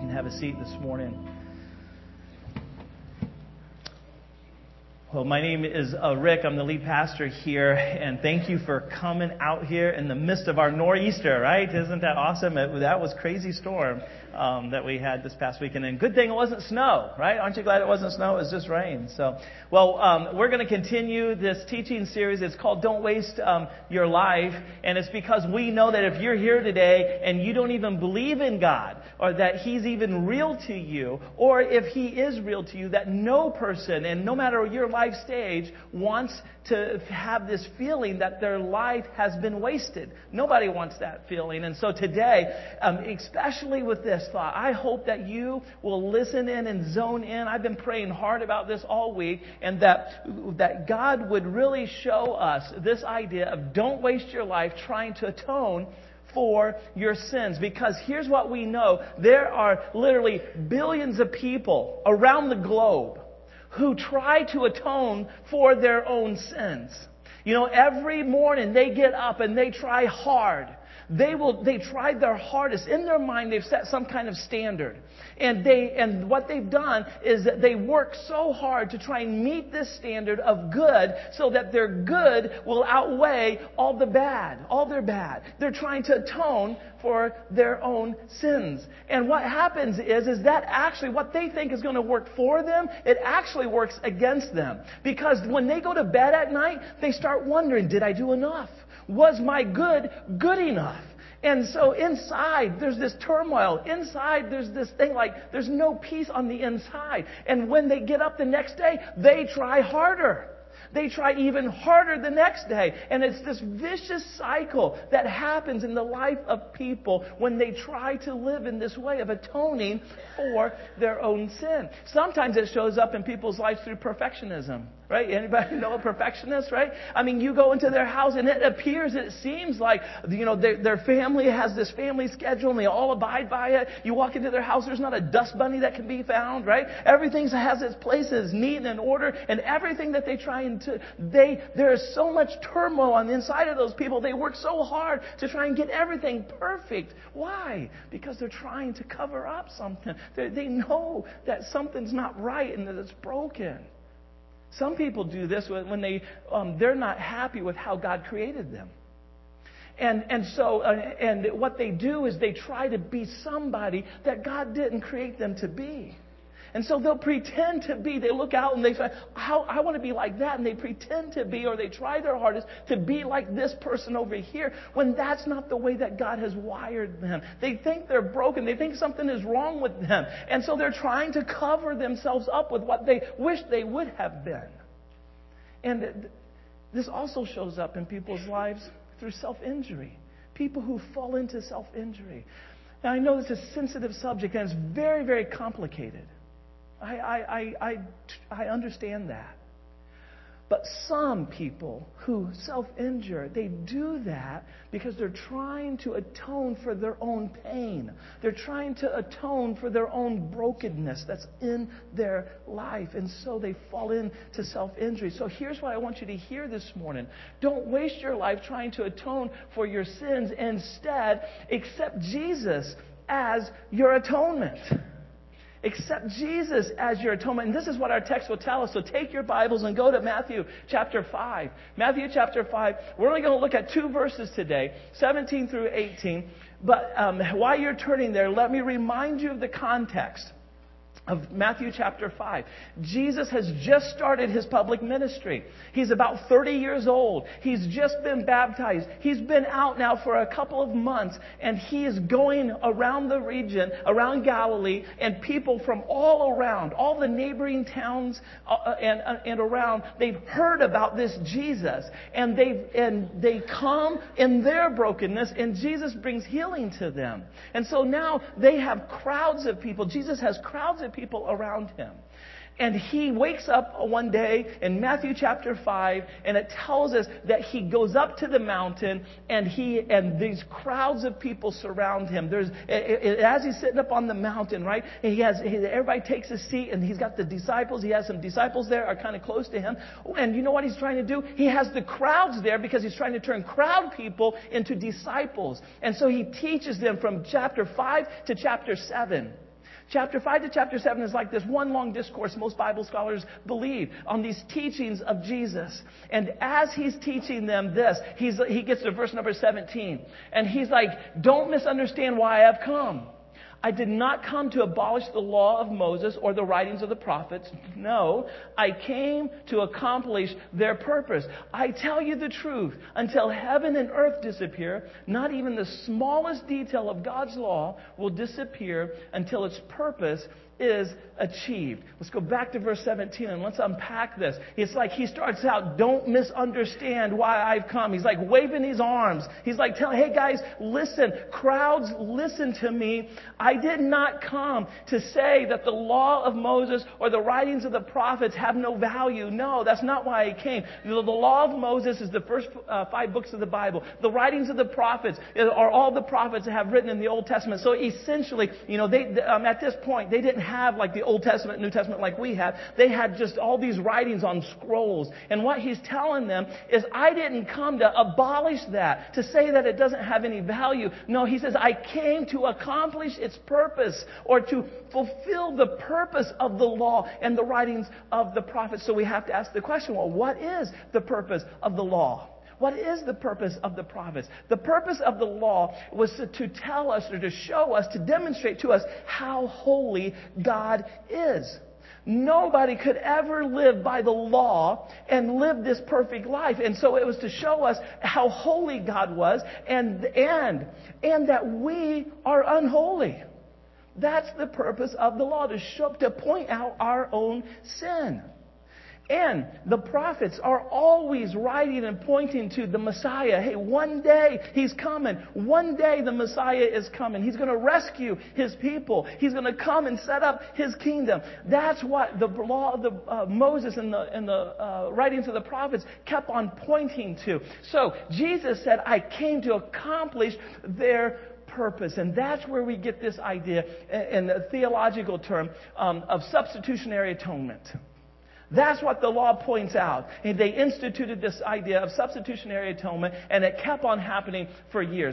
and have a seat this morning. Well, my name is Rick. I'm the lead pastor here, and thank you for coming out here in the midst of our nor'easter, right? Isn't that awesome? That was crazy storm that we had this past weekend, and good thing it wasn't snow, right? Aren't you glad it wasn't snow? It was just rain. So, we're going to continue this teaching series. It's called Don't Waste Your Life, and it's because we know that if you're here today and you don't even believe in God, or that He's even real to you, or if He is real to you, that no person, and no matter your life stage, wants to have this feeling that their life has been wasted. Nobody wants that feeling. And so today, especially with this thought, I hope that you will listen in and zone in. I've been praying hard about this all week, and that God would really show us this idea of don't waste your life trying to atone for your sins. Because here's what we know. There are literally billions of people around the globe who try to atone for their own sins. You know, every morning they get up and they try hard. They try their hardest. In their mind, they've set some kind of standard. And what they've done is that they work so hard to try and meet this standard of good so that their good will outweigh all their bad. They're trying to atone for their own sins. And what happens is that actually what they think is going to work for them, it actually works against them. Because when they go to bed at night, they start wondering, did I do enough? Was my good enough? And so inside, there's this turmoil. Inside, there's this thing like there's no peace on the inside. And when they get up the next day, they try harder. They try even harder the next day. And it's this vicious cycle that happens in the life of people when they try to live in this way of atoning for their own sin. Sometimes it shows up in people's lives through perfectionism. Right? Anybody know a perfectionist, right? I mean, you go into their house and it seems like, you know, their family has this family schedule and they all abide by it. You walk into their house, there's not a dust bunny that can be found, right? Everything has its places, neat and in order, and everything that they try there is so much turmoil on the inside of those people. They work so hard to try and get everything perfect. Why? Because they're trying to cover up something. They know that something's not right and that it's broken. Some people do this when they're not happy with how God created them. And so what they do is they try to be somebody that God didn't create them to be. And so they'll pretend to be. They look out and they say, I want to be like that. And they pretend to be, or they try their hardest to be like this person over here, when that's not the way that God has wired them. They think they're broken. They think something is wrong with them. And so they're trying to cover themselves up with what they wish they would have been. And this also shows up in people's lives through self-injury. People who fall into self-injury. Now, I know it's a sensitive subject and it's very, very complicated. I understand that. But some people who self-injure, they do that because they're trying to atone for their own pain. They're trying to atone for their own brokenness that's in their life. And so they fall into self-injury. So here's what I want you to hear this morning. Don't waste your life trying to atone for your sins. Instead, accept Jesus as your atonement. Accept Jesus as your atonement. And this is what our text will tell us. So take your Bibles and go to Matthew chapter 5. Matthew chapter 5. We're only going to look at 2 verses today, 17 through 18. But while you're turning there, let me remind you of the context of Matthew chapter 5. Jesus has just started His public ministry. He's about 30 years old. He's just been baptized. He's been out now for a couple of months, and He is going around the region, around Galilee, and people from all around, all the neighboring towns and around, they've heard about this Jesus, and they come in their brokenness, and Jesus brings healing to them. And so now they have crowds of people. Jesus has crowds of people around Him. And He wakes up one day in Matthew chapter 5, and it tells us that He goes up to the mountain, and these crowds of people surround Him. As He's sitting up on the mountain, right? Everybody takes a seat, and He's got the disciples. He has some disciples there are kind of close to Him. And you know what He's trying to do? He has the crowds there because He's trying to turn crowd people into disciples. And so He teaches them from chapter 5 to chapter 7. Chapter 5 to chapter 7 is like this one long discourse most Bible scholars believe on these teachings of Jesus. And as he's teaching them this, he gets to verse number 17. And he's like, don't misunderstand why I have come. I did not come to abolish the law of Moses or the writings of the prophets. No, I came to accomplish their purpose. I tell you the truth. Until heaven and earth disappear, not even the smallest detail of God's law will disappear until its purpose is achieved. Let's go back to verse 17 and let's unpack this. It's like he starts out, don't misunderstand why I've come. He's like waving his arms. He's like telling, hey guys, listen, crowds, listen to me. I did not come to say that the law of Moses or the writings of the prophets have no value. No, that's not why I came. The law of Moses is the first 5 books of the Bible. The writings of the prophets are all the prophets that have written in the Old Testament. So essentially, at this point, they didn't have like the Old Testament, New Testament like we have. They had just all these writings on scrolls. And what he's telling them is, I didn't come to abolish that, to say that it doesn't have any value. No, he says, I came to accomplish its purpose, or to fulfill the purpose of the law and the writings of the prophets. So we have to ask the question, well, what is the purpose of the law? What is the purpose of the prophets? The purpose of the law was to tell us, or to show us, to demonstrate to us how holy God is. Nobody could ever live by the law and live this perfect life. And so it was to show us how holy God was, and that we are unholy. That's the purpose of the law, to point out our own sin. And the prophets are always writing and pointing to the Messiah. Hey, one day He's coming. One day the Messiah is coming. He's going to rescue His people. He's going to come and set up His kingdom. That's what the law of Moses and the writings of the prophets kept on pointing to. So Jesus said, I came to accomplish their purpose. And that's where we get this idea in the theological term of substitutionary atonement. That's what the law points out. And they instituted this idea of substitutionary atonement, and it kept on happening for years.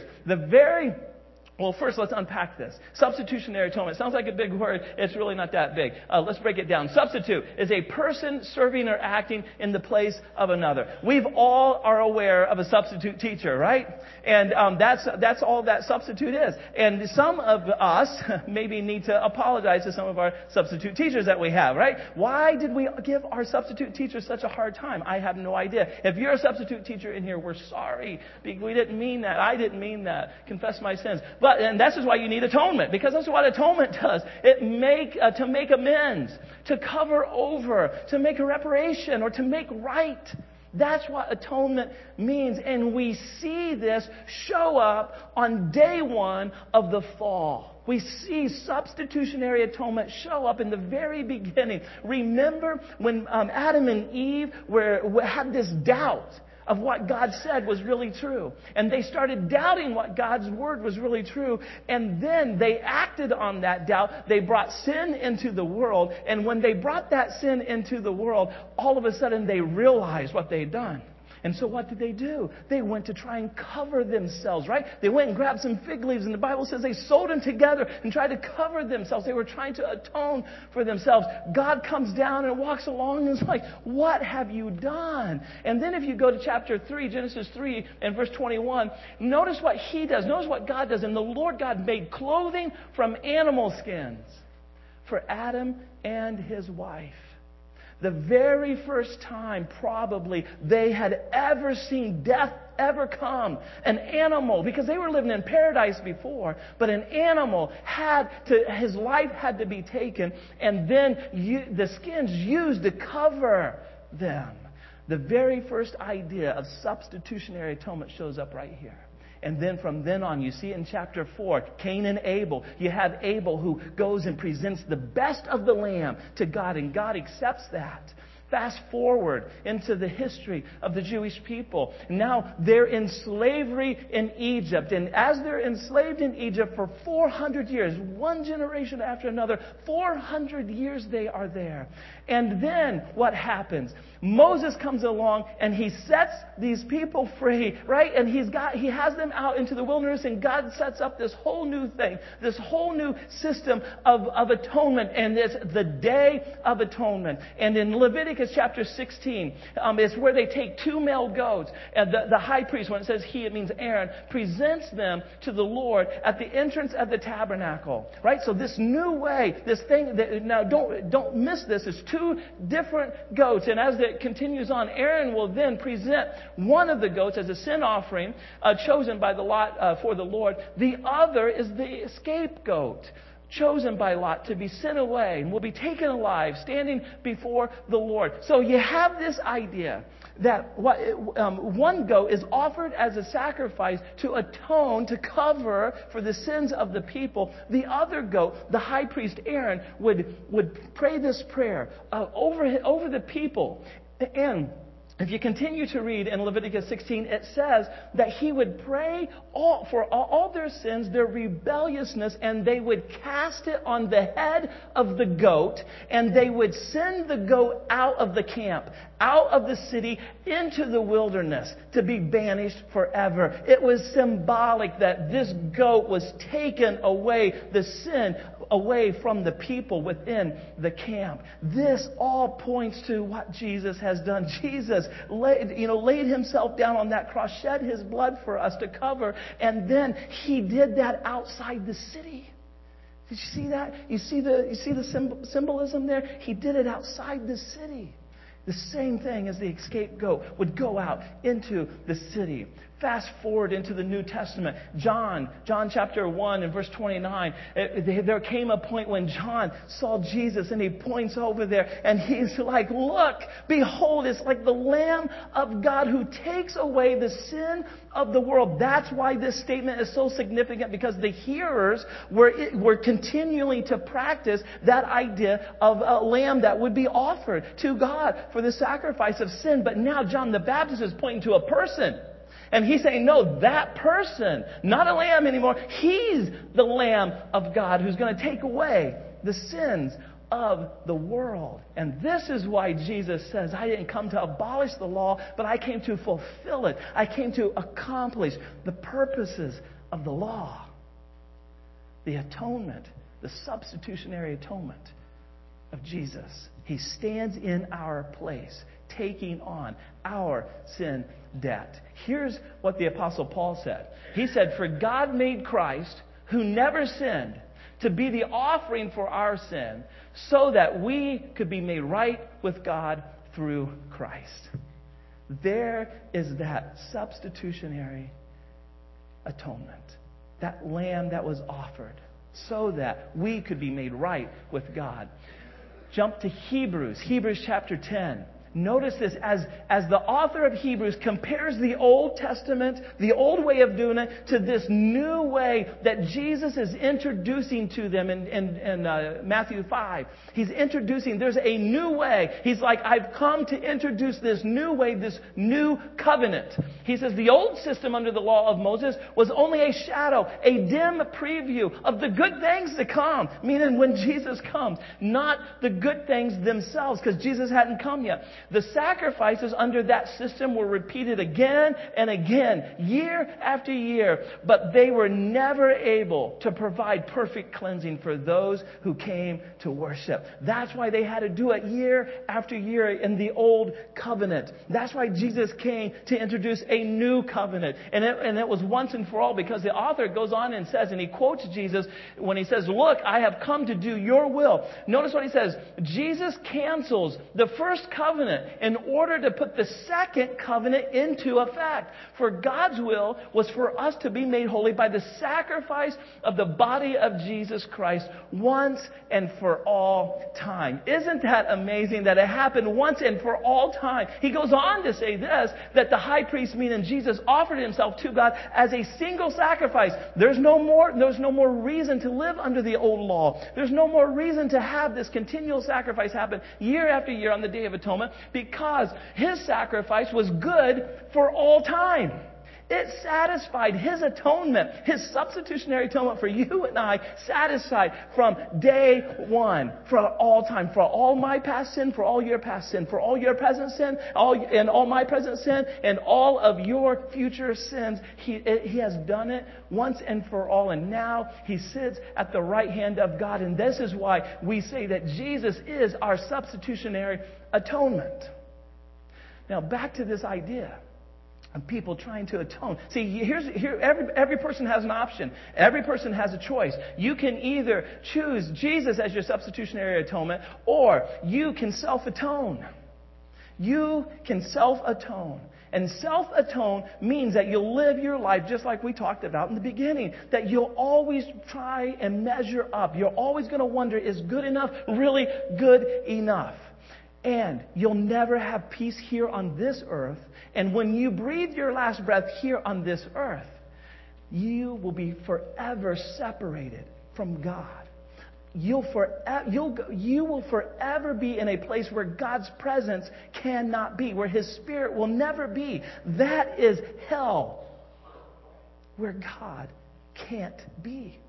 Well, first let's unpack this. Substitutionary atonement. Sounds like a big word. It's really not that big. Let's break it down. Substitute is a person serving or acting in the place of another. We've all are aware of a substitute teacher, right? And that's all that substitute is. And some of us maybe need to apologize to some of our substitute teachers that we have, right? Why did we give our substitute teachers such a hard time? I have no idea. If you're a substitute teacher in here, we're sorry. We didn't mean that. I didn't mean that. Confess my sins. And this is why you need atonement, because that's what atonement does. To make amends, to cover over, to make a reparation, or to make right. That's what atonement means. And we see this show up on day one of the fall. We see substitutionary atonement show up in the very beginning. Remember when Adam and Eve had this doubt of what God said was really true. And they started doubting what God's word was really true. And then they acted on that doubt. They brought sin into the world. And when they brought that sin into the world, all of a sudden they realized what they'd done. And so what did they do? They went to try and cover themselves, right? They went and grabbed some fig leaves, and the Bible says they sewed them together and tried to cover themselves. They were trying to atone for themselves. God comes down and walks along and is like, what have you done? And then if you go to chapter 3, Genesis 3 and verse 21, notice what He does. Notice what God does. And the Lord God made clothing from animal skins for Adam and his wife. The very first time, probably, they had ever seen death ever come. An animal, because they were living in paradise before, but an animal his life had to be taken, and then the skins used to cover them. The very first idea of substitutionary atonement shows up right here. And then from then on, you see in chapter 4, Cain and Abel. You have Abel who goes and presents the best of the lamb to God, and God accepts that. Fast forward into the history of the Jewish people. Now they're in slavery in Egypt. And as they're enslaved in Egypt for 400 years, one generation after another, 400 years they are there. And then what happens? Moses comes along and he sets these people free, right? And he has them out into the wilderness, and God sets up this whole new thing, this whole new system of atonement, and it's the Day of Atonement. And in Leviticus chapter 16, it's where they take 2 male goats, and the high priest, when it says he, it means Aaron, presents them to the Lord at the entrance of the tabernacle, right? So this new way, this thing, now don't miss this, it's 2 different goats, and as it continues on, Aaron will then present one of the goats as a sin offering chosen by the Lot for the Lord. The other is the scapegoat chosen by Lot to be sent away and will be taken alive, standing before the Lord. So you have this idea that one goat is offered as a sacrifice to atone, to cover for the sins of the people. The other goat, the high priest Aaron, would pray this prayer over the people. And if you continue to read in Leviticus 16, it says that he would pray for all their sins, their rebelliousness, and they would cast it on the head of the goat, and they would send the goat out of the camp, out of the city, into the wilderness to be banished forever. It was symbolic that this goat was taken away, the sin away from the people within the camp. This all points to what Jesus has done. Jesus laid himself down on that cross, shed his blood for us to cover, and then he did that outside the city. Did you see that? You see the symbolism there? He did it outside the city. The same thing as the scapegoat would go out into the city. Fast forward into the New Testament. John chapter 1 and verse 29. There came a point when John saw Jesus, and he points over there and he's like, look, behold, it's like the Lamb of God who takes away the sin of the world. That's why this statement is so significant, because the hearers were continuing to practice that idea of a lamb that would be offered to God for the sacrifice of sin. But now John the Baptist is pointing to a person. And he's saying, no, that person, not a lamb anymore. He's the Lamb of God who's going to take away the sins of the world. And this is why Jesus says, I didn't come to abolish the law, but I came to fulfill it. I came to accomplish the purposes of the law. The atonement, the substitutionary atonement of Jesus. He stands in our place, taking on our sin debt. Here's what the Apostle Paul said. He said, for God made Christ, who never sinned, to be the offering for our sin, so that we could be made right with God through Christ. There is that substitutionary atonement, that lamb that was offered, so that we could be made right with God. Jump to Hebrews chapter 10. Notice this, as the author of Hebrews compares the Old Testament, the old way of doing it, to this new way that Jesus is introducing to them in Matthew 5. He's introducing, there's a new way. He's like, I've come to introduce this new way, this new covenant. He says the old system under the law of Moses was only a shadow, a dim preview of the good things to come. Meaning when Jesus comes, not the good things themselves, because Jesus hadn't come yet. The sacrifices under that system were repeated again and again, year after year, but they were never able to provide perfect cleansing for those who came to worship. That's why they had to do it year after year in the old covenant. That's why Jesus came to introduce a new covenant. And it was once and for all, because the author goes on and says, and he quotes Jesus when he says, look, I have come to do your will. Notice what he says. Jesus cancels the first covenant in order to put the second covenant into effect. For God's will was for us to be made holy by the sacrifice of the body of Jesus Christ once and for all time. Isn't that amazing that it happened once and for all time? He goes on to say this, that the high priest, meaning Jesus, offered himself to God as a single sacrifice. There's no more reason to live under the old law. There's no more reason to have this continual sacrifice happen year after year on the Day of Atonement. Because his sacrifice was good for all time. It satisfied his atonement, his substitutionary atonement for you and I, satisfied from day one, for all time, for all my past sin, for all your past sin, for all your present sin, and all my present sin, and all of your future sins. He has done it once and for all, and now he sits at the right hand of God. And this is why we say that Jesus is our substitutionary atonement. Now, back to this idea of people trying to atone. See, every person has an option. Every person has a choice. You can either choose Jesus as your substitutionary atonement, or you can self-atone. You can self-atone. And self-atone means that you'll live your life just like we talked about in the beginning. That you'll always try and measure up. You're always going to wonder, is good enough really good enough? And you'll never have peace here on this earth. And when you breathe your last breath here on this earth, you will be forever separated from God. You will forever be in a place where God's presence cannot be, where His Spirit will never be. That is hell, where God can't be.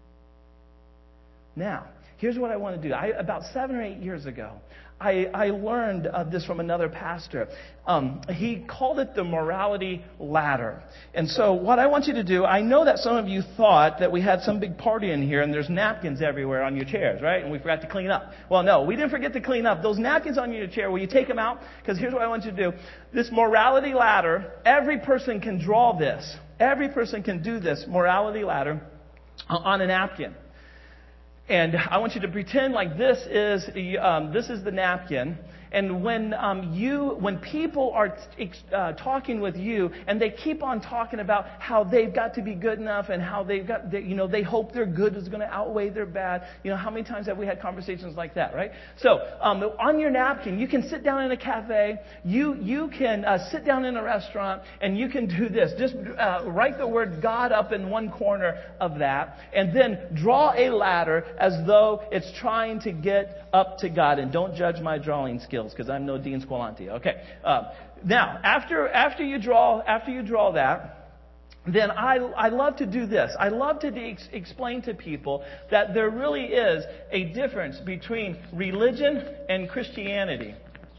Now, here's what I want to do. About 7 or 8 years ago, I learned this from another pastor. He called it the morality ladder. And so what I want you to do, I know that some of you thought that we had some big party in here and there's napkins everywhere on your chairs, right? And we forgot to clean up. Well, no, we didn't forget to clean up. Those napkins on your chair, will you take them out? Because here's what I want you to do. This morality ladder, every person can draw this. Every person can do this morality ladder on a napkin. And I want you to pretend like this is the napkin. And when people are talking with you, and they keep on talking about how they've got to be good enough, and how they hope their good is going to outweigh their bad. How many times have we had conversations like that, right? So on your napkin, you can sit down in a cafe, you can sit down in a restaurant, and you can do this. Just write the word God up in one corner of that, and then draw a ladder as though it's trying to get up to God. And don't judge my drawing skills, because I'm no Dean Squillanti. Okay. Now, after you draw that, then I love to do this. I love to explain to people that there really is a difference between religion and Christianity.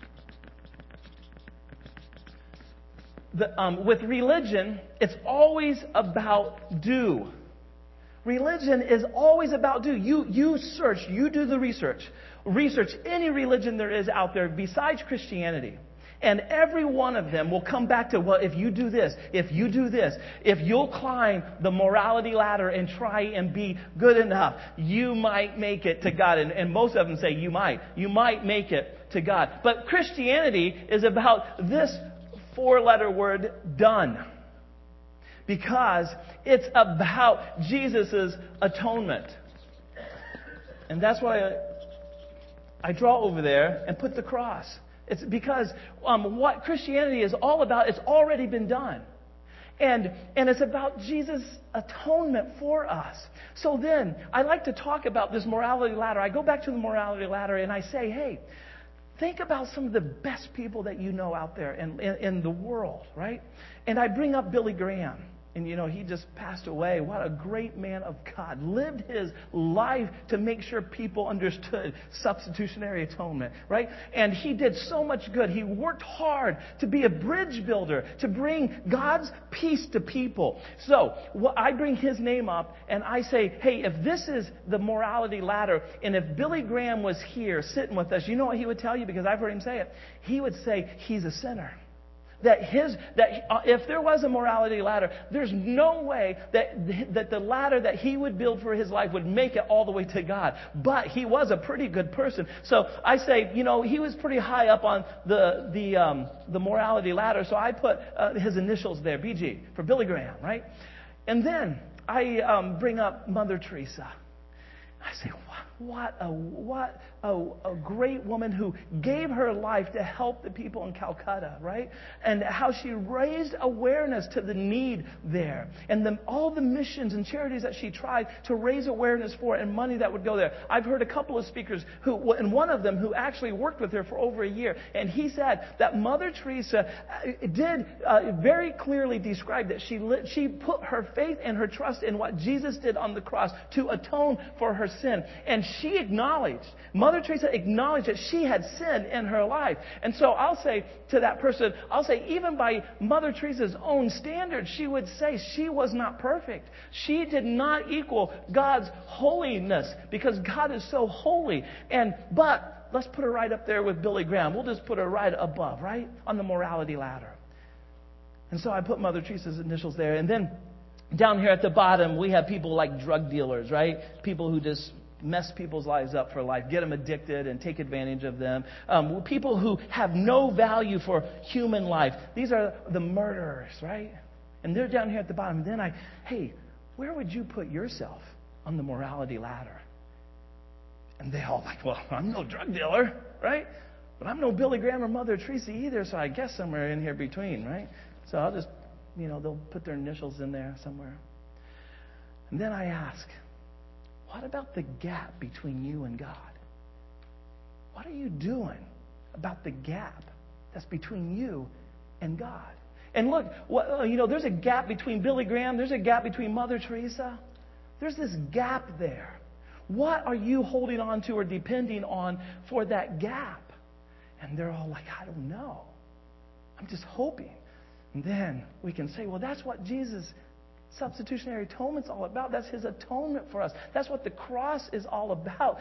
With religion, it's always about do. Religion is always about do. You search, you do the research. Research any religion there is out there besides Christianity. And every one of them will come back to, well, if you do this, if you do this, if you'll climb the morality ladder and try and be good enough, you might make it to God. And most of them say you might make it to God. But Christianity is about this 4-letter word, done. Because it's about Jesus' atonement. And that's why I draw over there and put the cross. It's because what Christianity is all about, it's already been done. And it's about Jesus' atonement for us. So then, I like to talk about this morality ladder. I go back to the morality ladder and I say, hey, think about some of the best people that you know out there in the world, right? And I bring up Billy Graham. And he just passed away. What a great man of God. Lived his life to make sure people understood substitutionary atonement, right? And he did so much good. He worked hard to be a bridge builder, to bring God's peace to people. So I bring his name up and I say, hey, if this is the morality ladder, and if Billy Graham was here sitting with us, you know what he would tell you? Because I've heard him say it. He would say he's a sinner. That if there was a morality ladder, there's no way that the ladder that he would build for his life would make it all the way to God. But he was a pretty good person. So I say, he was pretty high up on the morality ladder. So I put his initials there, BG, for Billy Graham, right? And then I bring up Mother Teresa. I say, what a great woman who gave her life to help the people in Calcutta, right? And how she raised awareness to the need there. And all the missions and charities that she tried to raise awareness for and money that would go there. I've heard a couple of speakers and one of them who actually worked with her for over a year. And he said that Mother Teresa did very clearly describe that she put her faith and her trust in what Jesus did on the cross to atone for her sin. And Mother Teresa acknowledged that she had sin in her life. And so I'll say to that person, even by Mother Teresa's own standards, she would say she was not perfect. She did not equal God's holiness because God is so holy. But let's put her right up there with Billy Graham. We'll just put her right above, right? On the morality ladder. And so I put Mother Teresa's initials there. And then down here at the bottom, we have people like drug dealers, right? People who just mess people's lives up for life, get them addicted and take advantage of them. People who have no value for human life. These are the murderers, right? And they're down here at the bottom. And then hey, where would you put yourself on the morality ladder? And they all like, well, I'm no drug dealer, right? But I'm no Billy Graham or Mother Teresa either, so I guess somewhere in here between, right? So I'll just, they'll put their initials in there somewhere. And then I ask, what about the gap between you and God? What are you doing about the gap that's between you and God? And look, there's a gap between Billy Graham. There's a gap between Mother Teresa. There's this gap there. What are you holding on to or depending on for that gap? And they're all like, I don't know. I'm just hoping. And then we can say, well, that's what Jesus' substitutionary atonement's all about. That's His atonement for us. That's what the cross is all about.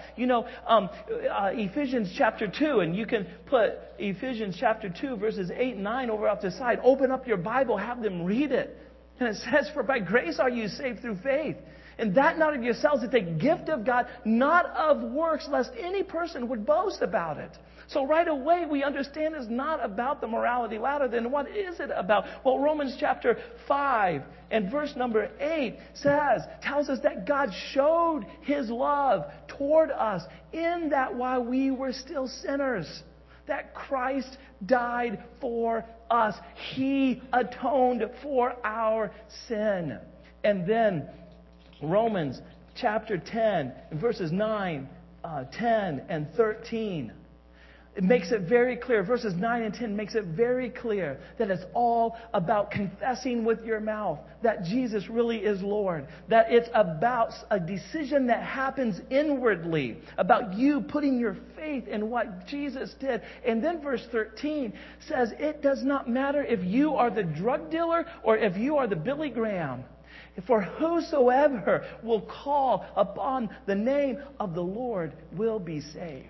Ephesians chapter 2, and you can put Ephesians chapter 2, verses 8 and 9 over off the side. Open up your Bible, have them read it. And it says, for by grace are you saved through faith. And that not of yourselves, it's a gift of God, not of works, lest any person would boast about it. So right away we understand it's not about the morality ladder. Then what is it about? Well, Romans chapter 5 and verse number 8 tells us that God showed His love toward us in that while we were still sinners, that Christ died for us. He atoned for our sin. And then Romans chapter 10, verses 9, 10, and 13. It makes it very clear. Verses 9 and 10 makes it very clear that it's all about confessing with your mouth that Jesus really is Lord. That it's about a decision that happens inwardly, about you putting your faith in what Jesus did. And then verse 13 says, it does not matter if you are the drug dealer or if you are the Billy Graham. For whosoever will call upon the name of the Lord will be saved.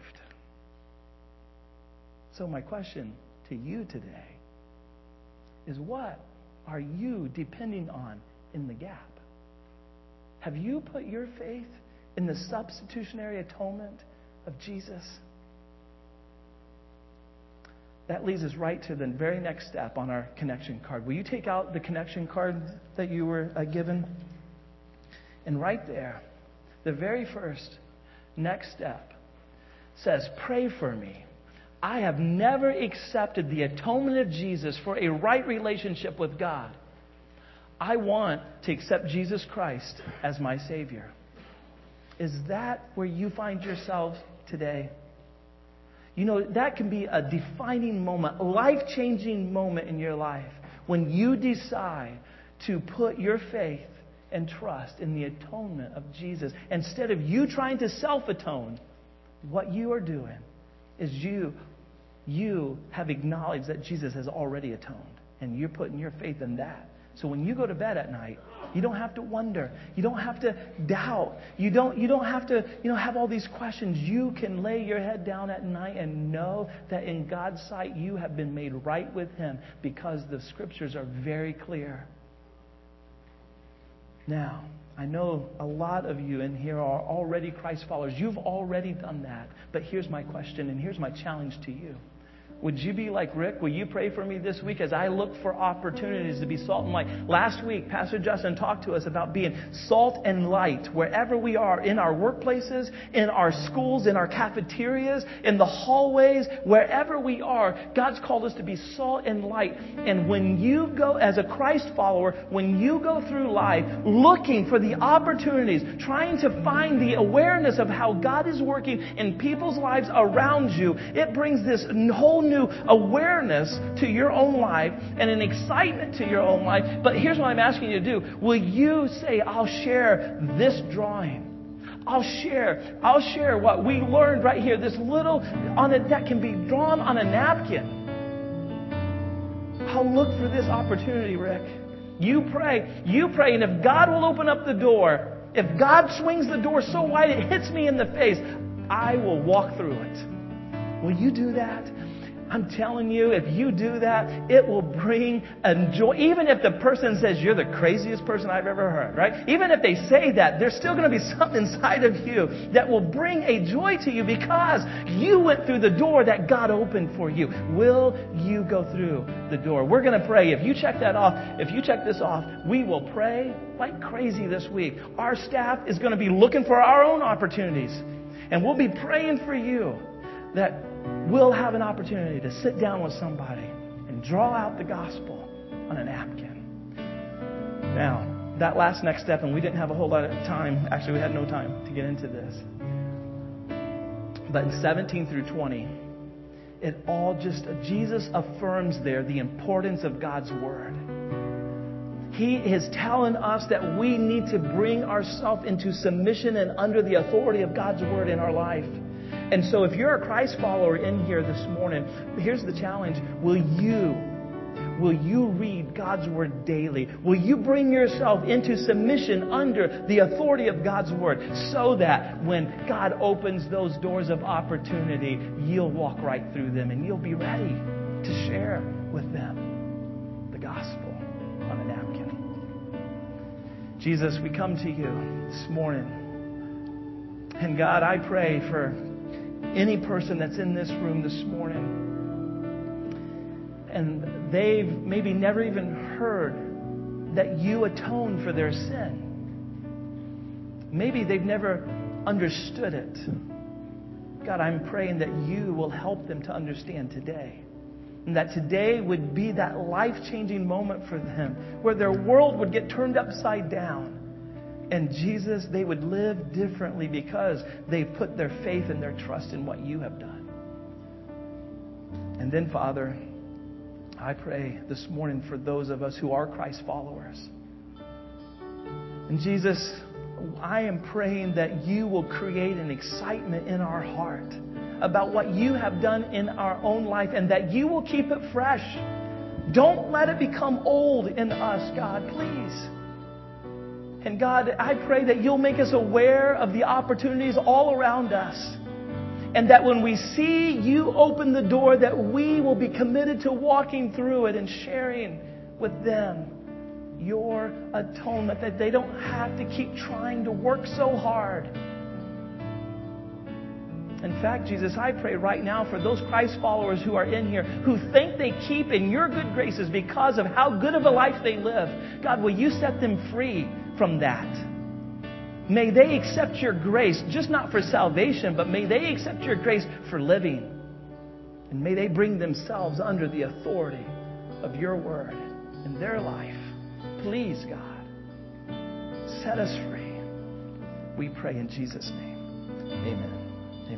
So my question to you today is, what are you depending on in the gap? Have you put your faith in the substitutionary atonement of Jesus? That leads us right to the very next step on our connection card. Will you take out the connection card that you were given? And right there, the very first next step says, pray for me. I have never accepted the atonement of Jesus for a right relationship with God. I want to accept Jesus Christ as my Savior. Is that where you find yourself today? That can be a defining moment, a life-changing moment in your life when you decide to put your faith and trust in the atonement of Jesus. Instead of you trying to self-atone, what you are doing is you have acknowledged that Jesus has already atoned, and you're putting your faith in that. So when you go to bed at night, you don't have to wonder. You don't have to doubt. You don't have to have all these questions. You can lay your head down at night and know that in God's sight you have been made right with Him because the Scriptures are very clear. Now, I know a lot of you in here are already Christ followers. You've already done that. But here's my question and here's my challenge to you. Would you be like Rick? Will you pray for me this week as I look for opportunities to be salt and light? Last week, Pastor Justin talked to us about being salt and light wherever we are, in our workplaces, in our schools, in our cafeterias, in the hallways, wherever we are. God's called us to be salt and light. And when you go, as a Christ follower, when you go through life looking for the opportunities, trying to find the awareness of how God is working in people's lives around you, it brings this whole new awareness to your own life and an excitement to your own life. But here's what I'm asking you to do. Will you say, I'll share this drawing? I'll share what we learned right here. This little that can be drawn on a napkin. I'll look for this opportunity, Rick. You pray, and if God will open up the door, if God swings the door so wide it hits me in the face, I will walk through it. Will you do that? I'm telling you, if you do that, it will bring a joy. Even if the person says, you're the craziest person I've ever heard, right? Even if they say that, there's still going to be something inside of you that will bring a joy to you because you went through the door that God opened for you. Will you go through the door? We're going to pray. If you check that off, if you check this off, we will pray like crazy this week. Our staff is going to be looking for our own opportunities. And we'll be praying for you that we'll have an opportunity to sit down with somebody and draw out the gospel on a napkin. Now, that last next step, and we didn't have a whole lot of time. Actually, we had no time to get into this. But in 17 through 20, it all Jesus affirms there the importance of God's Word. He is telling us that we need to bring ourselves into submission and under the authority of God's Word in our life. And so if you're a Christ follower in here this morning, here's the challenge. Will you read God's Word daily? Will you bring yourself into submission under the authority of God's Word so that when God opens those doors of opportunity, you'll walk right through them and you'll be ready to share with them the gospel on a napkin? Jesus, we come to you this morning. And God, I pray for any person that's in this room this morning and they've maybe never even heard that you atoned for their sin. Maybe they've never understood it. God, I'm praying that you will help them to understand today. And that today would be that life-changing moment for them where their world would get turned upside down. And Jesus, they would live differently because they put their faith and their trust in what you have done. And then, Father, I pray this morning for those of us who are Christ followers. And Jesus, I am praying that you will create an excitement in our heart about what you have done in our own life and that you will keep it fresh. Don't let it become old in us, God, please. And God, I pray that you'll make us aware of the opportunities all around us. And that when we see you open the door, that we will be committed to walking through it and sharing with them your atonement, that they don't have to keep trying to work so hard. In fact, Jesus, I pray right now for those Christ followers who are in here who think they keep in your good graces because of how good of a life they live. God, will you set them free from that? May they accept your grace, just not for salvation, but may they accept your grace for living. And may they bring themselves under the authority of your word in their life. Please, God, set us free. We pray in Jesus' name. Amen.